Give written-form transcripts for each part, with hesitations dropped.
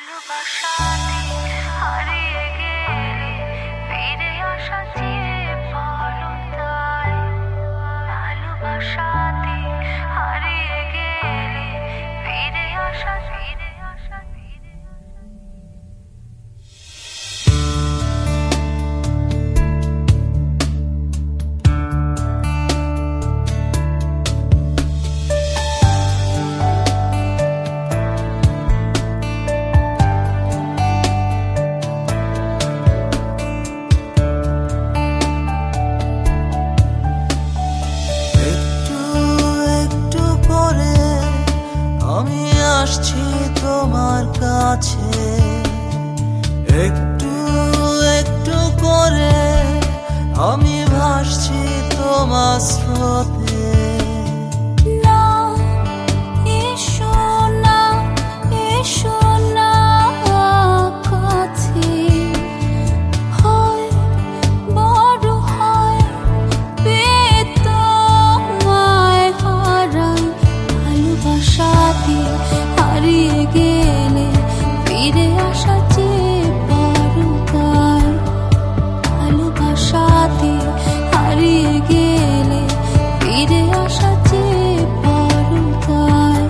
আসছি তোমার কাছে, একটু একটু করে আমি ভাসছি তোমার স্রোতে। না এসো না, এসো না কাছে, হয় বড় হয় পেয়ে তোমায় হারাই। ভালোবাসাতে হারিয়ে গেলে ফিরে আসা চেয়ে বড় পাই। ভালোবাসাতে হারিয়ে গেলে ফিরে আসা চেয়ে বড় পাই।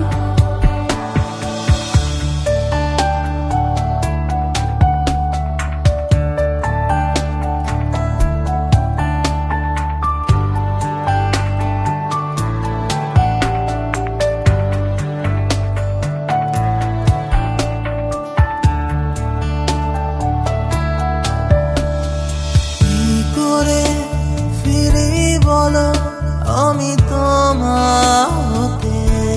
আমি তোমার হতে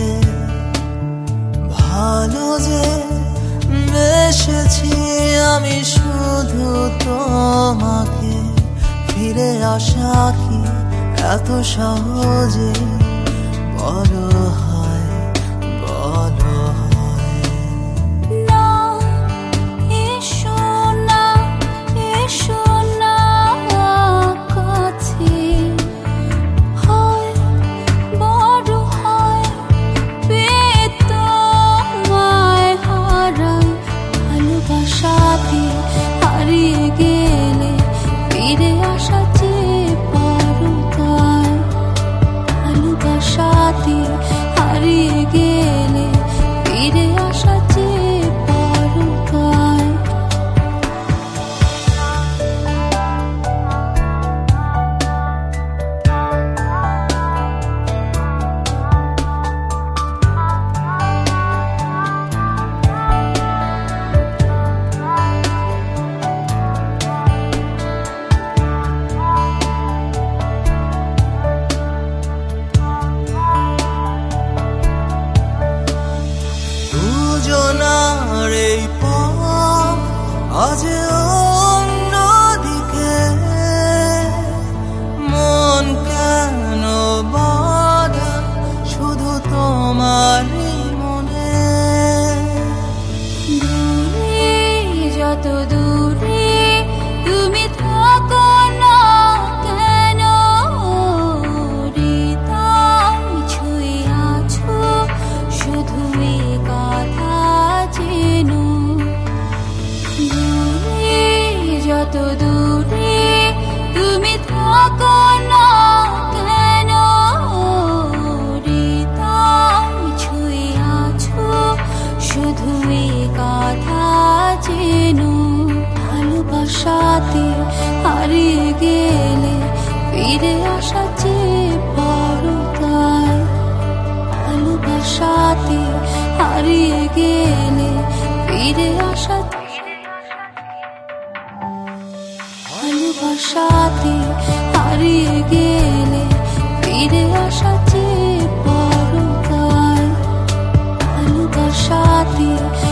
ভালো যে বেসেছি, আমি শুধু তোমাকে। ফিরে আসা কি এত সহজে বড় হয়, বড় হয়? না এসো না, এসো না কাছে, হয় বড় হয় পেয়ে তোমায় হারাই। ভালোবাসাতে হারিয়ে গেলে ফিরে আসা চেয়ে বড় পাই। ভালোবাসাতে হারিয়ে গেলে ফিরে আসা চেয়ে বড় পাই। দুজনার এই পথ আজ অন্যদিকে, মন কেন বাধা শুধু তোমারই মনে। দূরে যত দূরে তুমি থাকো না কেন, হৃদয় ছুঁয়ে আছো শুধু এ কথা যেন। দূরে যত দূরে তুমি থাকো না কেন, হৃদয় ছুঁয়ে আছো শুধু এ কথা যেন। ভালোবাসাতে হারিয়ে গেলে ফিরে আসা চেয়ে বড় পাই। ভালোবাসাতে হারিয়ে গেলে ফিরে আসা, ভালোবাসাতে হারিয়ে গেলে ফিরে আসা চেয়ে বড় পাই। ভালোবাসাতে